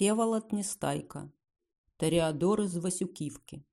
Всеволод Нестайка. Тореадор із Васюківки.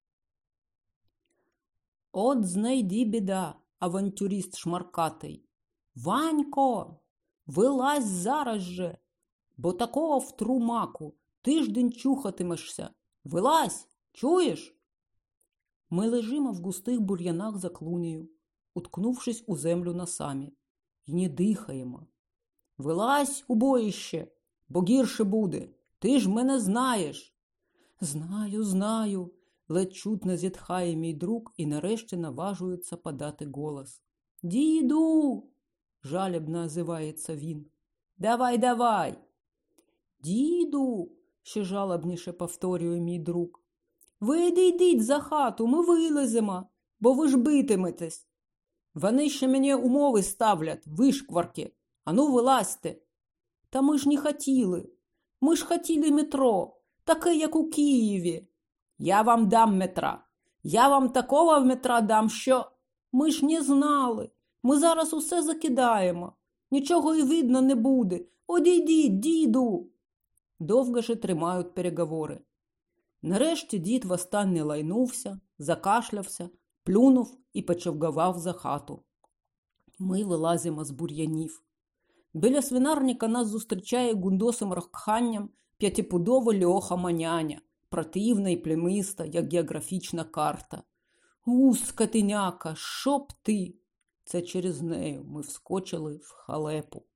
От знайди біда, авантюрист шмаркатий. Ванько, вилазь зараз же, бо такого втру маку, тиждень чухатимешся. Вилазь, чуєш? Ми лежимо в густих бур'янах за клунею, уткнувшись у землю носами, і не дихаємо. Вилазь, убоїще, бо гірше буде, ти ж мене знаєш. Знаю, ледь чутно зітхає мій друг і нарешті наважується подати голос. Діду, жалібно озивається він. Давай. Діду, ще жалобніше повторює мій друг. Ви йдіть за хату, ми вилеземо, бо ви ж битиметесь. Вони ще мені умови ставлять, вишкварки. Ану, вилазьте. Та ми ж не хотіли. Ми ж хотіли метро, таке, як у Києві. Я вам дам метра. Я вам такого метра дам, що... Ми ж не знали. Ми зараз усе закидаємо. Нічого і видно не буде. Одійдіть, діду. Довго ж тримають переговори. Нарешті дід востаннє лайнувся, закашлявся, плюнув і почовгавав за хату. Ми вилазимо з бур'янів. Біля свинарника нас зустрічає гундосим рохкханням п'ятипудова льоха-маняня, противна і племиста, як географічна карта. Скотиняка, що б ти? Це через нею ми вскочили в халепу.